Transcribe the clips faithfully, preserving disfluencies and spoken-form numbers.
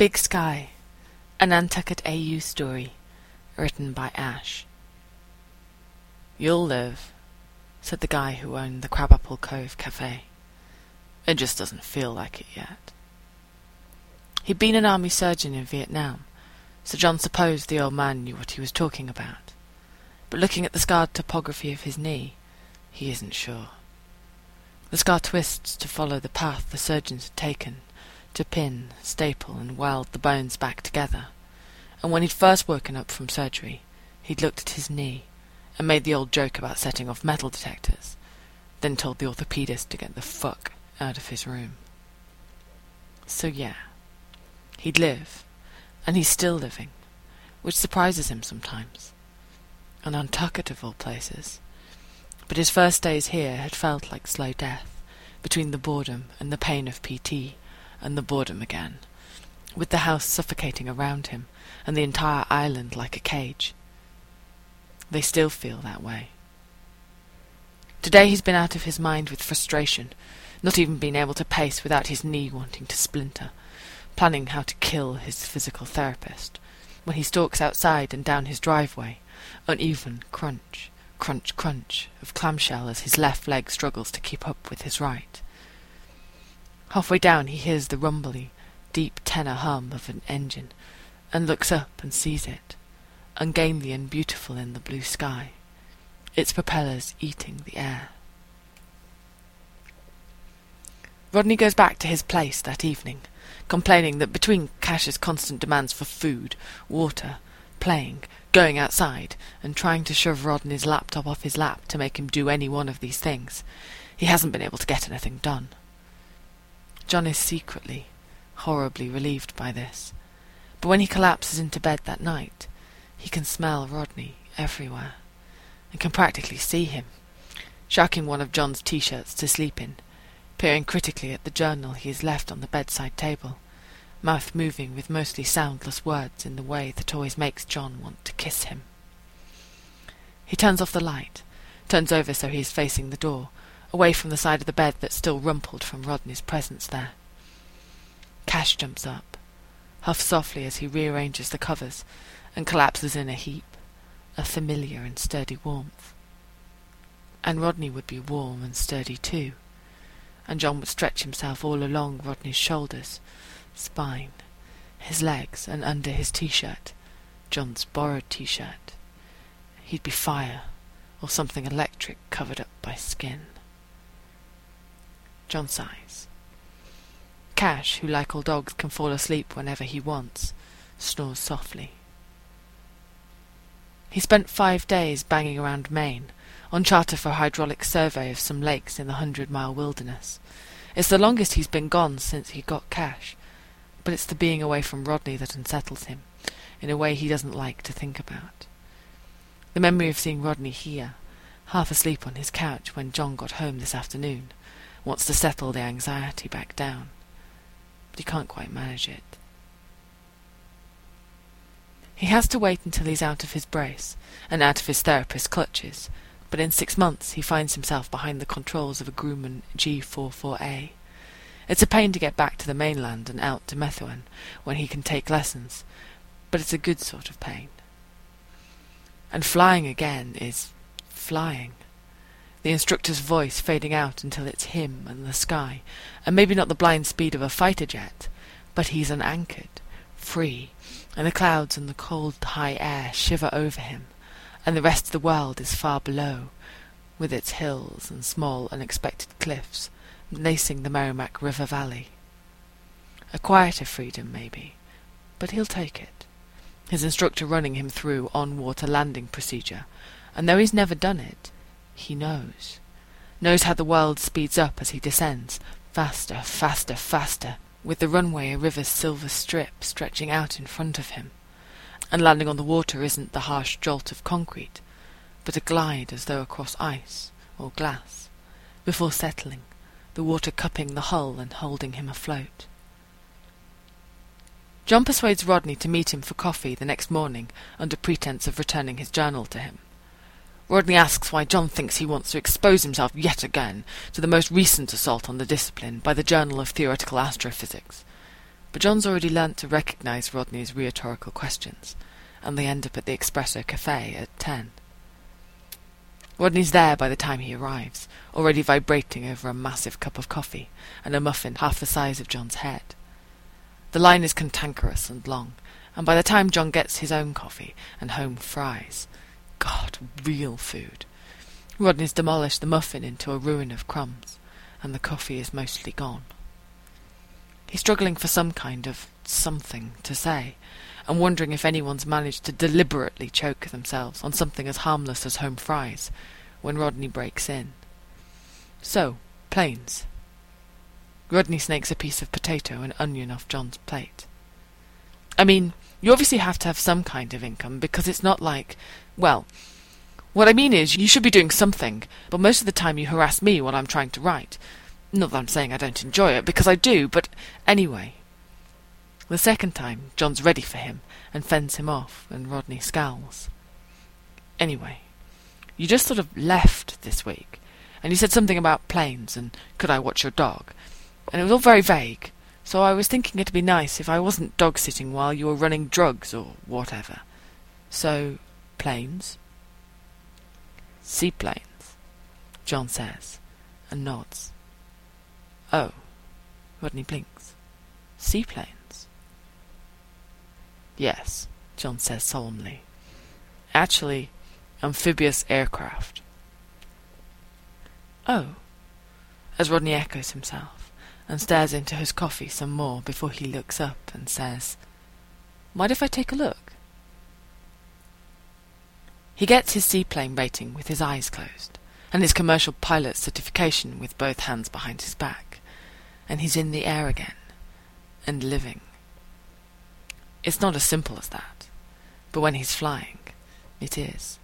Big Sky, a Nantucket A U story, written by Ash. "You'll live," said the guy who owned the Crabapple Cove Cafe. "It just doesn't feel like it yet." He'd been an army surgeon in Vietnam, so John supposed the old man knew what he was talking about. But looking at the scarred topography of his knee, he isn't sure. The scar twists to follow the path the surgeons had taken, to pin, staple, and weld the bones back together. And when he'd first woken up from surgery, he'd looked at his knee and made the old joke about setting off metal detectors, then told the orthopedist to get the fuck out of his room. So yeah, he'd live, and he's still living, which surprises him sometimes. On Nantucket of all places. But his first days here had felt like slow death, between the boredom and the pain of P T, and the boredom again, with the house suffocating around him, and the entire island like a cage. They still feel that way. Today he's been out of his mind with frustration, not even being able to pace without his knee wanting to splinter, planning how to kill his physical therapist, when he stalks outside and down his driveway, uneven crunch, crunch, crunch of clamshell as his left leg struggles to keep up with his right. Halfway down he hears the rumbly, deep tenor hum of an engine, and looks up and sees it, ungainly and beautiful in the blue sky, its propellers eating the air. Rodney goes back to his place that evening, complaining that between Cash's constant demands for food, water, playing, going outside, and trying to shove Rodney's laptop off his lap to make him do any one of these things, he hasn't been able to get anything done. John is secretly, horribly relieved by this, but when he collapses into bed that night, he can smell Rodney everywhere, and can practically see him, sharking one of John's T-shirts to sleep in, peering critically at the journal he has left on the bedside table, mouth moving with mostly soundless words in the way that always makes John want to kiss him. He turns off the light, turns over so he is facing the door, away from the side of the bed that's still rumpled from Rodney's presence there. Cash jumps up, huffs softly as he rearranges the covers, and collapses in a heap, a familiar and sturdy warmth. And Rodney would be warm and sturdy too, and John would stretch himself all along Rodney's shoulders, spine, his legs, and under his T-shirt, John's borrowed T-shirt. He'd be fire, or something electric covered up by skin. John sighs. Cash, who like all dogs can fall asleep whenever he wants, snores softly. He spent five days banging around Maine, on charter for a hydraulic survey of some lakes in the hundred-mile wilderness. It's the longest he's been gone since he got Cash, but it's the being away from Rodney that unsettles him, in a way he doesn't like to think about. The memory of seeing Rodney here, half asleep on his couch when John got home this afternoon, wants to settle the anxiety back down, but he can't quite manage it. He has to wait until he's out of his brace, and out of his therapist's clutches, but in six months he finds himself behind the controls of a Grumman G forty-four A. It's a pain to get back to the mainland and out to Methuen, when he can take lessons, but it's a good sort of pain. And flying again is flying. The instructor's voice fading out until it's him and the sky, and maybe not the blind speed of a fighter jet, but he's unanchored, free, and the clouds and the cold high air shiver over him, and the rest of the world is far below, with its hills and small unexpected cliffs, lacing the Merrimack River Valley. A quieter freedom, maybe, but he'll take it, his instructor running him through on-water landing procedure, and though he's never done it, he knows. Knows how the world speeds up as he descends, faster, faster, faster, with the runway a river's silver strip stretching out in front of him. And landing on the water isn't the harsh jolt of concrete, but a glide as though across ice or glass, before settling, the water cupping the hull and holding him afloat. John persuades Rodney to meet him for coffee the next morning under pretense of returning his journal to him. Rodney asks why John thinks he wants to expose himself yet again to the most recent assault on the discipline by the Journal of Theoretical Astrophysics, but John's already learnt to recognise Rodney's rhetorical questions, and they end up at the Espresso Cafe at ten. Rodney's there by the time he arrives, already vibrating over a massive cup of coffee and a muffin half the size of John's head. The line is cantankerous and long, and by the time John gets his own coffee and home fries, God, real food, Rodney's demolished the muffin into a ruin of crumbs, and the coffee is mostly gone. He's struggling for some kind of something to say, and wondering if anyone's managed to deliberately choke themselves on something as harmless as home fries, when Rodney breaks in. So, planes. Rodney snakes a piece of potato and onion off John's plate. I mean, you obviously have to have some kind of income, because it's not like, well, what I mean is, you should be doing something, but most of the time you harass me while I'm trying to write. Not that I'm saying I don't enjoy it, because I do, but anyway. The second time, John's ready for him, and fends him off, and Rodney scowls. Anyway, you just sort of left this week, and you said something about planes, and could I watch your dog, and it was all very vague, so I was thinking it'd be nice if I wasn't dog-sitting while you were running drugs, or whatever. So, planes? Seaplanes, John says, and nods. Oh, Rodney blinks. Seaplanes? Yes, John says solemnly. Actually, amphibious aircraft. Oh, as Rodney echoes himself, and stares into his coffee some more before he looks up and says, Mind if I take a look? He gets his seaplane rating with his eyes closed, and his commercial pilot certification with both hands behind his back, and he's in the air again, and living. It's not as simple as that, but when he's flying, it is.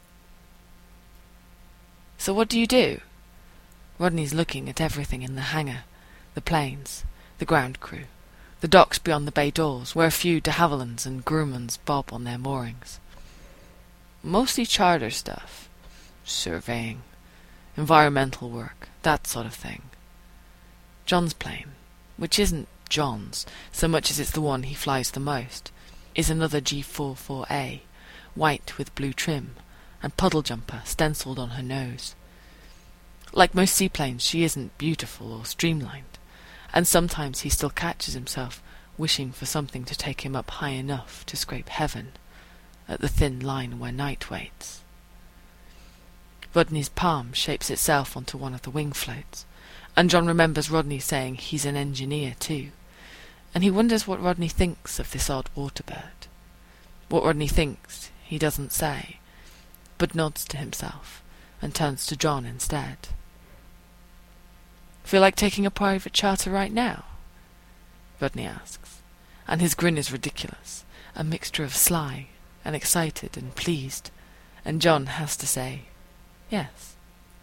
So what do you do? Rodney's looking at everything in the hangar, the planes, the ground crew, the docks beyond the bay doors, where a few de Havillands and Grumman's bob on their moorings. Mostly charter stuff, surveying, environmental work, that sort of thing. John's plane, which isn't John's so much as it's the one he flies the most, is another G forty-four A, white with blue trim, and puddle jumper stenciled on her nose. Like most seaplanes, she isn't beautiful or streamlined, and sometimes he still catches himself wishing for something to take him up high enough to scrape heaven, at the thin line where night waits. Rodney's palm shapes itself onto one of the wing floats, and John remembers Rodney saying he's an engineer too, and he wonders what Rodney thinks of this odd waterbird. What Rodney thinks he doesn't say, but nods to himself and turns to John instead. Feel like taking a private charter right now? Rodney asks, and his grin is ridiculous, a mixture of sly and excited and pleased, and John has to say, yes.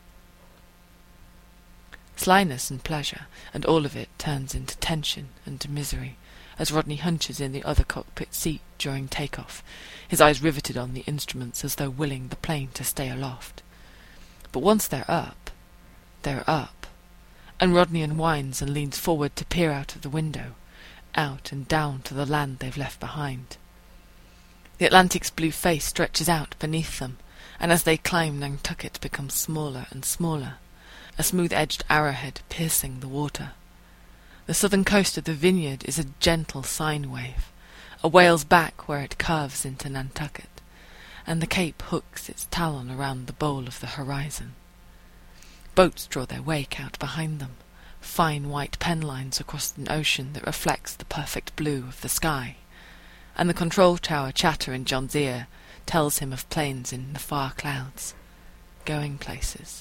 Slyness and pleasure, and all of it turns into tension and misery, as Rodney hunches in the other cockpit seat during takeoff, his eyes riveted on the instruments as though willing the plane to stay aloft. But once they're up, they're up, and Rodney unwinds and leans forward to peer out of the window, out and down to the land they've left behind. The Atlantic's blue face stretches out beneath them, and as they climb, Nantucket becomes smaller and smaller, a smooth-edged arrowhead piercing the water. The southern coast of the vineyard is a gentle sine wave, a whale's back where it curves into Nantucket, and the cape hooks its talon around the bowl of the horizon. Boats draw their wake out behind them, fine white pen lines across an ocean that reflects the perfect blue of the sky, and the control tower chatter in John's ear tells him of planes in the far clouds, going places.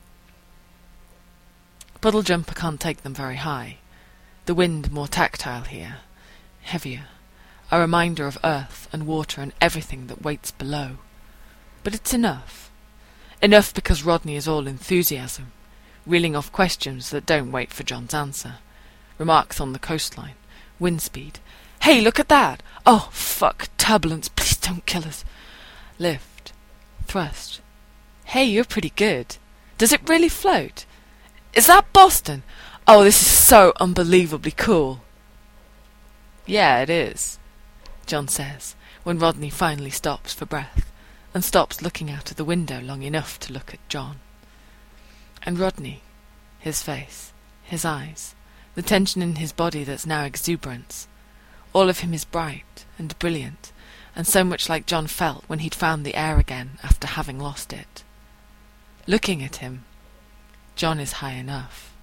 Puddle jumper can't take them very high, the wind more tactile here, heavier, a reminder of earth and water and everything that waits below. But it's enough. Enough because Rodney is all enthusiasm, reeling off questions that don't wait for John's answer, remarks on the coastline, wind speed, hey, look at that! Oh, fuck, turbulence, please don't kill us. Lift, thrust, hey, you're pretty good. Does it really float? Is that Boston? Oh, this is so unbelievably cool. Yeah, it is, John says, when Rodney finally stops for breath, and stops looking out of the window long enough to look at John. And Rodney, his face, his eyes, the tension in his body that's now exuberance, all of him is bright and brilliant, and so much like John felt when he'd found the air again after having lost it. Looking at him, John is high enough.